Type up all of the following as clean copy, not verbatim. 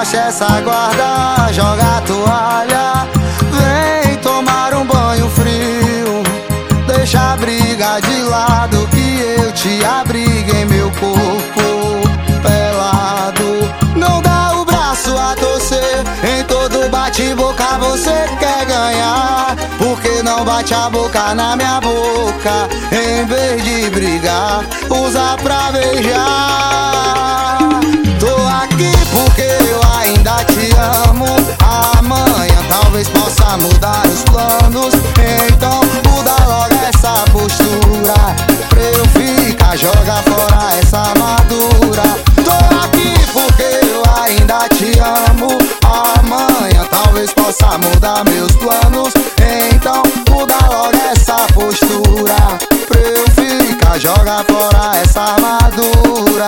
Afasta essa guarda, joga a toalha, vem tomar um banho frio. Deixa a briga de lado que eu te abrigo em meu corpo pelado. Não dá o braço a torcer, em todo bate-boca você quer ganhar. Porque não bate a boca na minha boca, em vez de brigar, usa pra beijar. Tô aqui porque eu ainda te amo. Amanhã talvez possa mudar os planos, então muda logo essa postura pra eu ficar, joga fora essa armadura. Tô aqui porque eu ainda te amo. Amanhã talvez possa mudar meus planos, então muda logo essa postura pra eu ficar, joga fora essa armadura.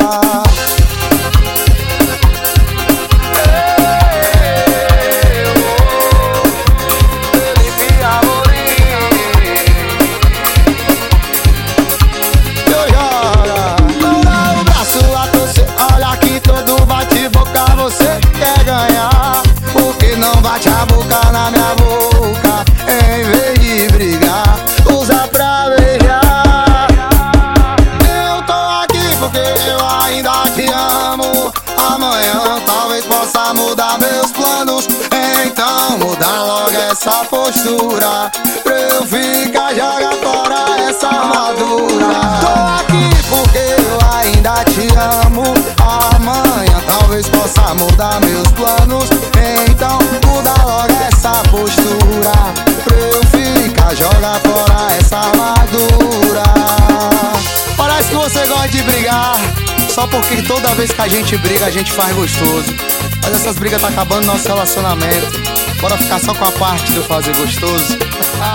Você quer ganhar, porque não bate a boca na minha boca, em vez de brigar, usa pra beijar. Eu tô aqui porque eu ainda te amo. Amanhã talvez possa mudar meus planos, então muda logo essa postura pra eu ficar, joga fora essa armadura. Tô aqui porque eu ainda te amo. Amanhã talvez possa mudar meus planos, então muda logo essa postura pra eu ficar, joga fora essa armadura. Parece que você gosta de brigar, só porque toda vez que a gente briga a gente faz gostoso. Mas essas brigas tá acabando nosso relacionamento. Bora ficar só com a parte do fazer gostoso.